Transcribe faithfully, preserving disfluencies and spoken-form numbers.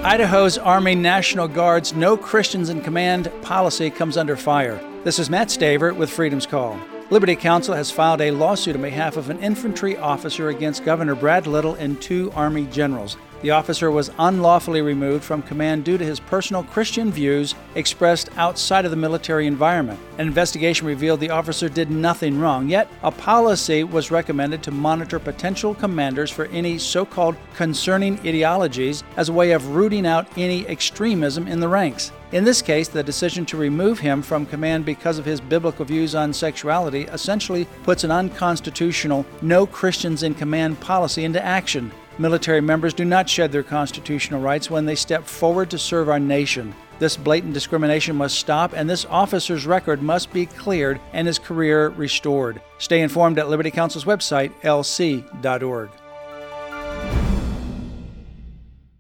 Idaho's Army National Guard's No Christians in Command policy comes under fire. This is Matt Staver with Freedom's Call. Liberty Counsel has filed a lawsuit on behalf of an infantry officer against Governor Brad Little and two Army generals. The officer was unlawfully removed from command due to his personal Christian views expressed outside of the military environment. An investigation revealed the officer did nothing wrong, yet a policy was recommended to monitor potential commanders for any so-called concerning ideologies as a way of rooting out any extremism in the ranks. In this case, the decision to remove him from command because of his biblical views on sexuality essentially puts an unconstitutional No Christians in Command policy into action. Military members do not shed their constitutional rights when they step forward to serve our nation. This blatant discrimination must stop, and this officer's record must be cleared and his career restored. Stay informed at Liberty Counsel's website, L C dot org.